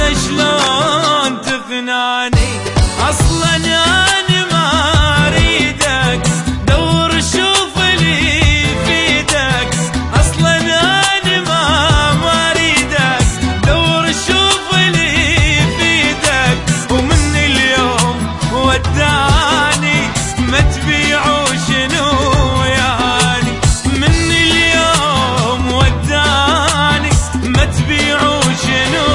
شلون تقنعني اصلا انا ما اريدك دور شوف اللي يفيدك اصلا انا ما اريدك دور شوف اللي يفيدك ومن اليوم وداني ما تبيعوا شنو يعني من اليوم وداني ما تبيعوا شنو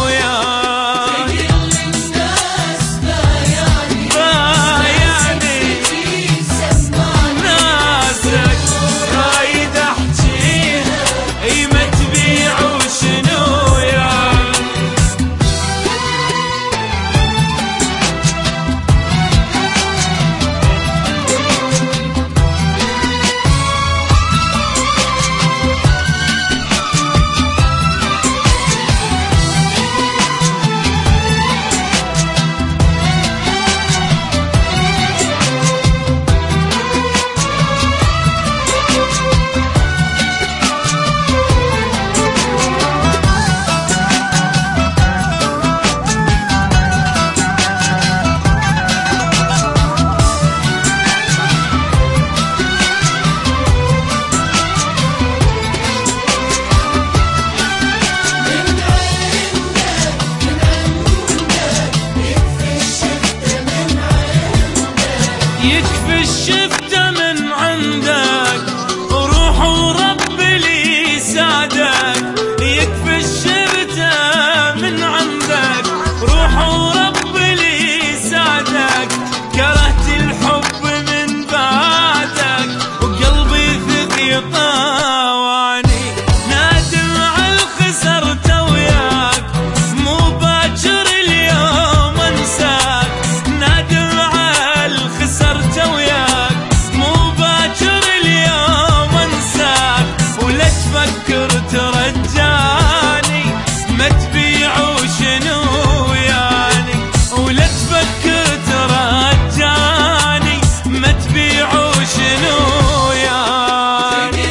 يكفي الشفته من عندك روح ورب اللي يساعدك يكفي الشفته من عندك روح ورب اللي يساعدك كرهت الحب من بعدك وقلبي ثق يطاوعني نادم على الخسرت وياك مو باكر اليوم انساك نادم على الخسرت وياك مو باكر اليوم انساك ولا تفكر ترجاني ما تبيعوا شنو يعني ولا تفكر ترجاني ما تبيعوا شنو يعني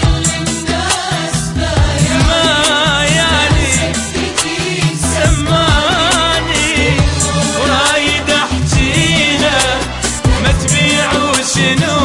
ما يعني سماني ورايد احجينا ما تبيعوا شنو